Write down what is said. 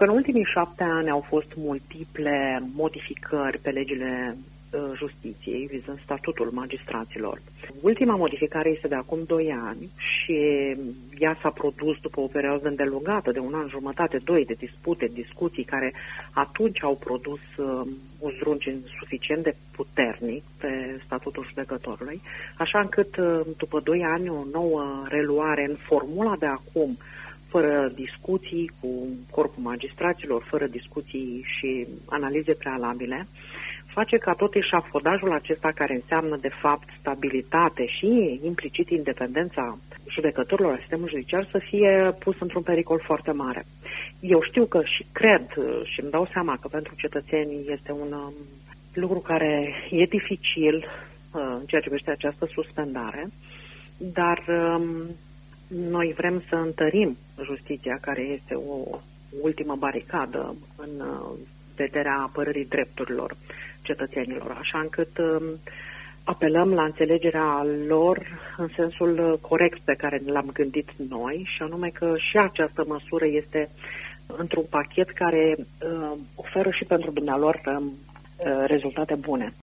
că în ultimii 7 ani au fost multiple modificări pe legile justiției, vizând statutul magistraților. Ultima modificare este de acum 2 ani și ea s-a produs după o perioadă îndelungată de 1 an jumătate, 2 de dispute, discuții care atunci au produs un zdruncin suficient de puternic pe statutul judecătorului, așa încât după 2 ani o nouă reluare în formula de acum, fără discuții cu corpul magistraților, fără discuții și analize prealabile, face ca tot eșafodajul acesta, care înseamnă de fapt stabilitate și implicit independența judecătorilor la sistemul judiciar, să fie pus într-un pericol foarte mare. Eu știu că și cred și îmi dau seama că pentru cetățenii este un lucru care e dificil în ceea ce privește această suspendare, dar noi vrem să întărim justiția, care este o ultimă baricadă în vederea apărării drepturilor cetățenilor, așa încât apelăm la înțelegerea lor în sensul corect pe care l-am gândit noi, și anume că și această măsură este într-un pachet care oferă și pentru dumnealor rezultate bune.